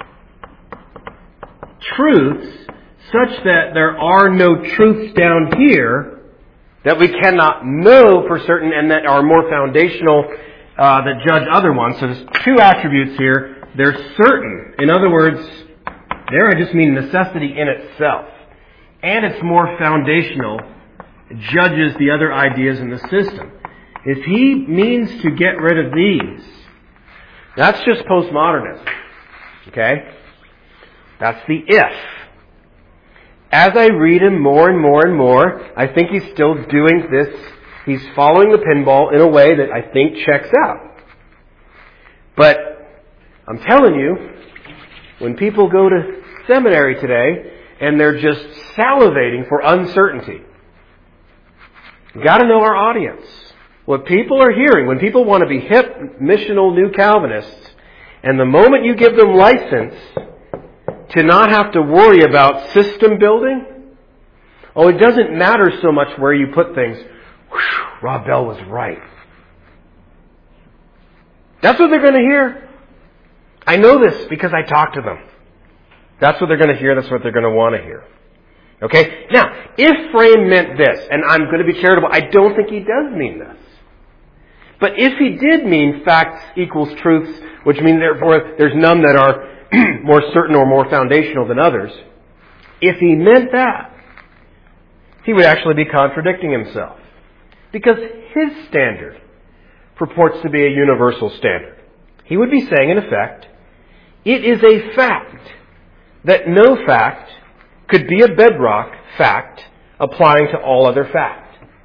truths, such that there are no truths down here that we cannot know for certain and that are more foundational uh, that judge other ones. So there's two attributes here. They're certain. In other words, there I just mean necessity in itself. And it's more foundational. It judges the other ideas in the system. If he means to get rid of these, that's just postmodernism. Okay? That's the if. As I read him more and more and more, I think he's still doing this. He's following the pinball in a way that I think checks out. But I'm telling you, when people go to seminary today and they're just salivating for uncertainty, you've got to know our audience. What people are hearing, when people want to be hip, missional, new Calvinists, and the moment you give them license to not have to worry about system building, oh, it doesn't matter so much where you put things. Whew, Rob Bell was right. That's what they're going to hear. I know this because I talk to them. That's what they're going to hear. That's what they're going to want to hear. Okay? Now, if Frame meant this, and I'm going to be charitable, I don't think he does mean this. But if he did mean facts equals truths, which means therefore there's none that are more certain or more foundational than others, if he meant that, he would actually be contradicting himself. Because his standard purports to be a universal standard. He would be saying, in effect, it is a fact that no fact could be a bedrock fact applying to all other fact.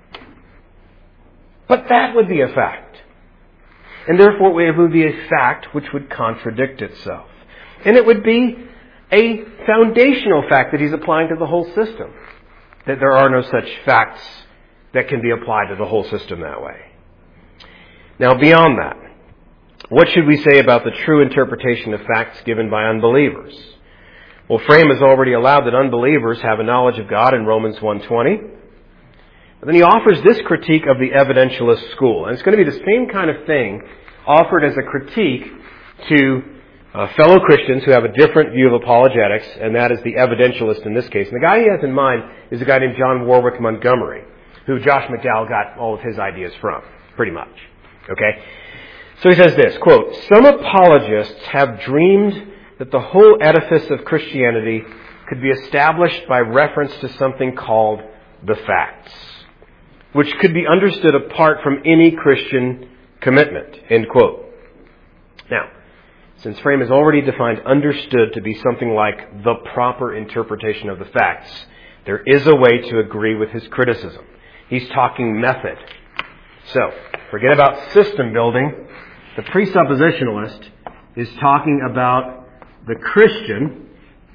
But that would be a fact. And therefore it would be a fact which would contradict itself. And it would be a foundational fact that he's applying to the whole system. That there are no such facts that can be applied to the whole system that way. Now beyond that, what should we say about the true interpretation of facts given by unbelievers? Well, Frame has already allowed that unbelievers have a knowledge of God in Romans one twenty. But then he offers this critique of the evidentialist school. And it's going to be the same kind of thing offered as a critique to uh, fellow Christians who have a different view of apologetics, and that is the evidentialist in this case. And the guy he has in mind is a guy named John Warwick Montgomery, who Josh McDowell got all of his ideas from, pretty much. Okay? So he says this, quote, "Some apologists have dreamed that the whole edifice of Christianity could be established by reference to something called the facts. which could be understood apart from any Christian commitment. End quote. Now, since Frame has already defined understood to be something like the proper interpretation of the facts, there is a way to agree with his criticism. He's talking method. So, forget about system building. The presuppositionalist is talking about the Christian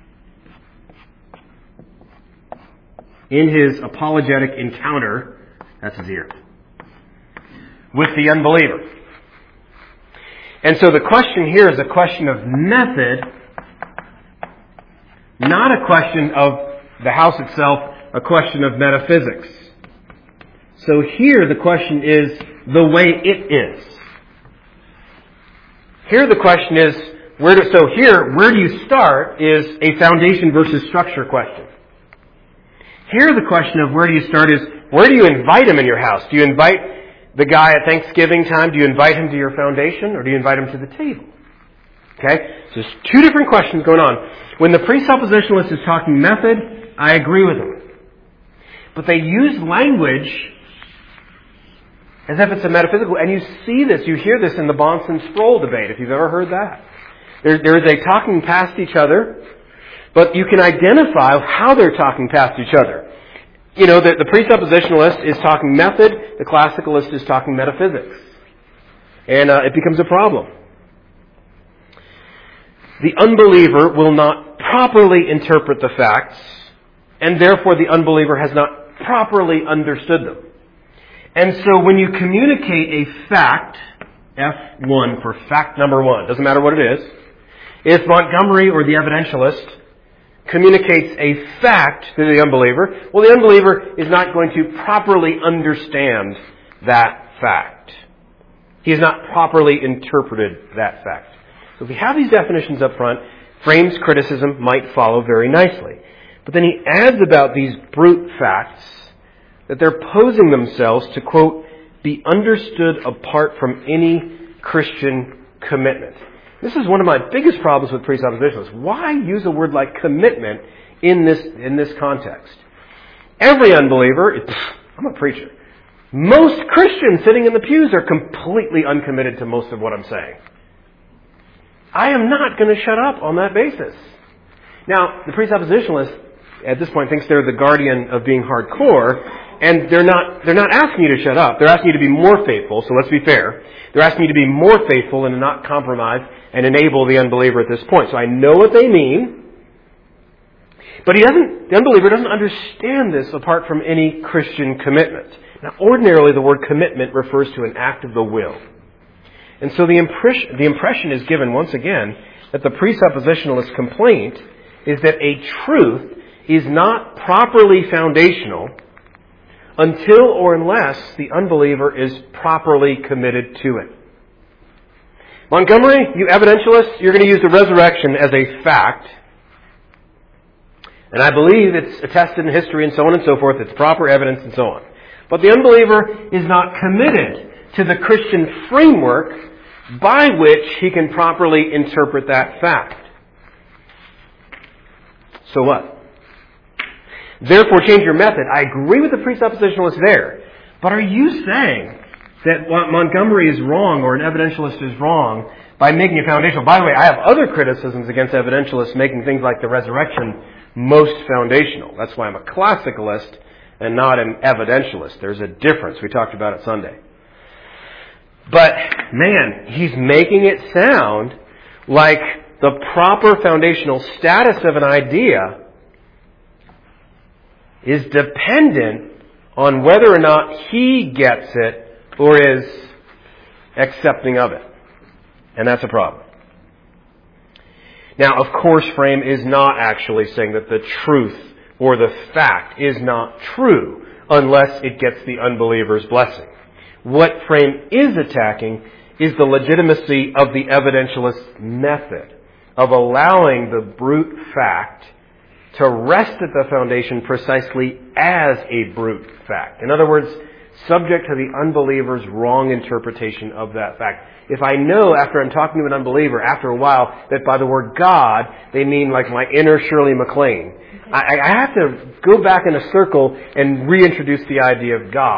in his apologetic encounter, that's his ear, with the unbeliever. And so the question here is a question of method, not a question of the house itself, a question of metaphysics. So here the question is the way it is. Here the question is, where do, so here, where do you start is a foundation versus structure question. Here the question of where do you start is, where do you invite him in your house? Do you invite the guy at Thanksgiving time? Do you invite him to your foundation, or do you invite him to the table? Okay? So there's two different questions going on. When the presuppositionalist is talking method, I agree with him. But they use language as if it's a metaphysical, and you see this, you hear this in the Bahnsen-Sproul debate, if you've ever heard that. There, there is a talking past each other, but you can identify how they're talking past each other. You know, the, the presuppositionalist is talking method, the classicalist is talking metaphysics. And uh, it becomes a problem. The unbeliever will not properly interpret the facts, and therefore the unbeliever has not properly understood them. And so when you communicate a fact, F one for fact number one, doesn't matter what it is, if Montgomery or the evidentialist communicates a fact to the unbeliever, well, the unbeliever is not going to properly understand that fact. He has not properly interpreted that fact. So if we have these definitions up front, Frame's criticism might follow very nicely. But then he adds about these brute facts that they're posing themselves to, quote, be understood apart from any Christian commitment. This is one of my biggest problems with presuppositionalists. Why use a word like commitment in this in this context? Every unbeliever, I'm a preacher, most Christians sitting in the pews are completely uncommitted to most of what I'm saying. I am not going to shut up on that basis. Now, the presuppositionalist at this point thinks they're the guardian of being hardcore, and they're not they're not asking you to shut up. They're asking you to be more faithful, so let's be fair. They're asking you to be more faithful and to not compromise and enable the unbeliever at this point. So I know what they mean, but he doesn't. The unbeliever doesn't understand this apart from any Christian commitment. Now, ordinarily, the word commitment refers to an act of the will. And so the impression, the impression is given, once again, that the presuppositionalist complaint is that a truth is not properly foundational until or unless the unbeliever is properly committed to it. Montgomery, you evidentialists, you're going to use the resurrection as a fact. And I believe it's attested in history and so on and so forth. It's proper evidence and so on. But the unbeliever is not committed to the Christian framework by which he can properly interpret that fact. So what? Therefore, change your method. I agree with the presuppositionalist there. But are you saying that Montgomery is wrong or an evidentialist is wrong by making a foundational? By the way, I have other criticisms against evidentialists making things like the resurrection most foundational. That's why I'm a classicalist and not an evidentialist. There's a difference. We talked about it Sunday. But, man, he's making it sound like the proper foundational status of an idea is dependent on whether or not he gets it or is accepting of it. And that's a problem. Now, of course, Frame is not actually saying that the truth or the fact is not true unless it gets the unbeliever's blessing. What Frame is attacking is the legitimacy of the evidentialist method of allowing the brute fact to rest at the foundation precisely as a brute fact. In other words, subject to the unbeliever's wrong interpretation of that fact. If I know after I'm talking to an unbeliever, after a while, that by the word God, they mean like my inner Shirley MacLaine, I, I have to go back in a circle and reintroduce the idea of God.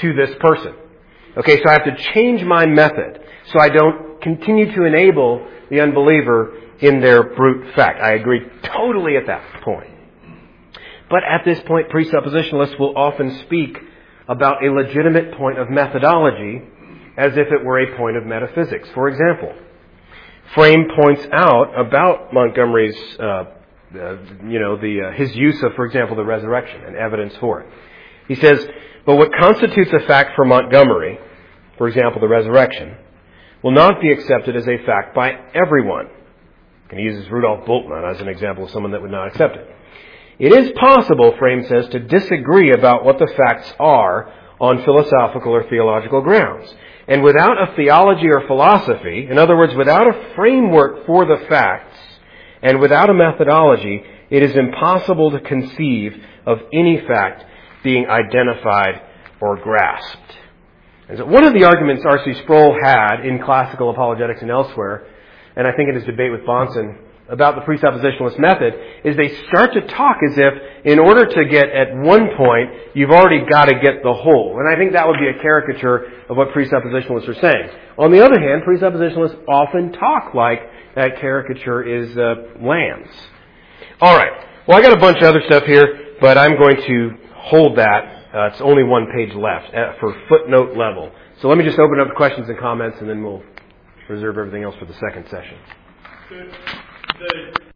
to this person. Okay, so I have to change my method so I don't continue to enable the unbeliever in their brute fact. I agree totally at that point. But at this point, presuppositionalists will often speak about a legitimate point of methodology as if it were a point of metaphysics. For example, Frame points out about Montgomery's, uh, uh, you know, the uh, his use of, for example, the resurrection and evidence for it. He says, but what constitutes a fact for Montgomery, for example, the resurrection, will not be accepted as a fact by everyone. And he uses Rudolf Bultmann as an example of someone that would not accept it. It is possible, Frame says, to disagree about what the facts are on philosophical or theological grounds. And without a theology or philosophy, in other words, without a framework for the facts, and without a methodology, it is impossible to conceive of any fact being identified or grasped. And so one of the arguments R C Sproul had in Classical Apologetics and elsewhere, and I think in his debate with Bahnsen about the presuppositionalist method, is they start to talk as if in order to get at one point, you've already got to get the whole. And I think that would be a caricature of what presuppositionalists are saying. On the other hand, presuppositionalists often talk like that caricature is uh, lambs. All right. Well, I got a bunch of other stuff here, but I'm going to hold that. Uh, it's only one page left uh, for footnote level. So let me just open up the questions and comments, and then we'll reserve everything else for the second session.
The, the